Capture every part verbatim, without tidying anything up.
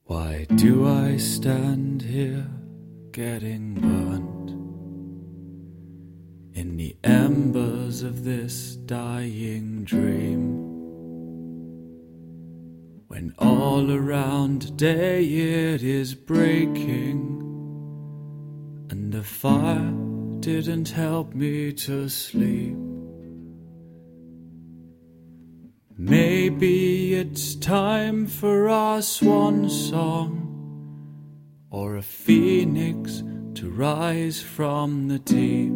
Why do I stand here getting burnt in the embers of this dying dream, when all around day it is breaking and the fire didn't help me to sleep? Maybe it's time for our swan song, or a phoenix to rise from the deep.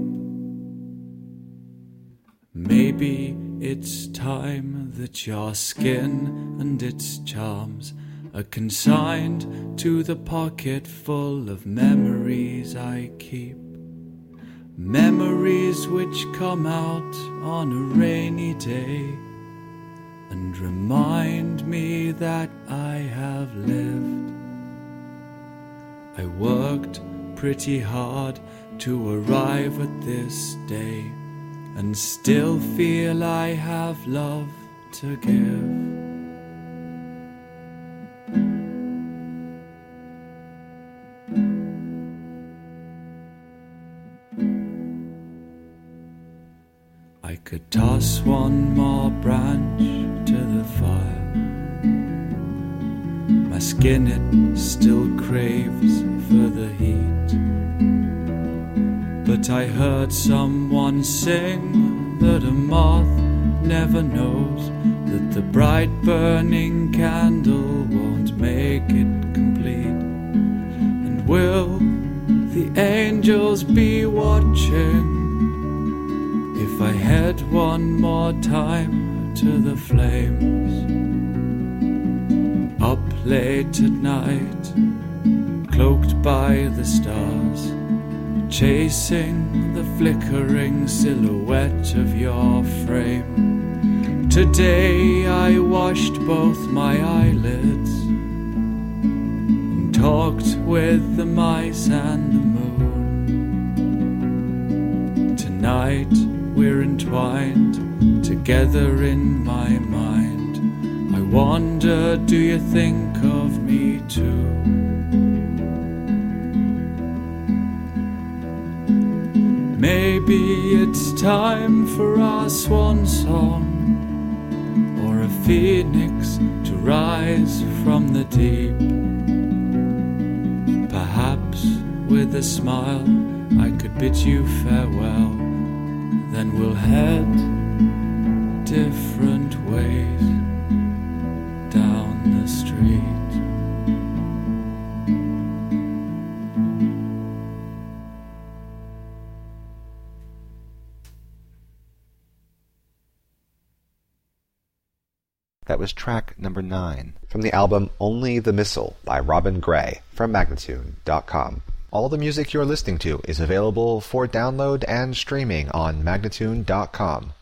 Maybe it's time that your skin and its charms are consigned to the pocket full of memories I keep. Memories which come out on a rainy day and remind me that I have lived. I worked pretty hard to arrive at this day, and still feel I have love to give. I could toss one more branch to the fire. My skin, it still craves for the heat. But I heard someone sing that a moth never knows that the bright burning candle won't make it complete. And will the angels be watching if I head one more time to the flames? Up late at night, cloaked by the stars, chasing the flickering silhouette of your frame. Today I washed both my eyelids and talked with the mice and the moon. Tonight we're entwined together in my mind. I wonder, do you think of me too? Maybe it's time for our swan song, or a phoenix to rise from the deep. Perhaps with a smile I could bid you farewell, then we'll head different ways down the street. That was track number nine from the album Only the Missile by Robin Gray from Magnatune dot com. All the music you're listening to is available for download and streaming on Magnatune dot com.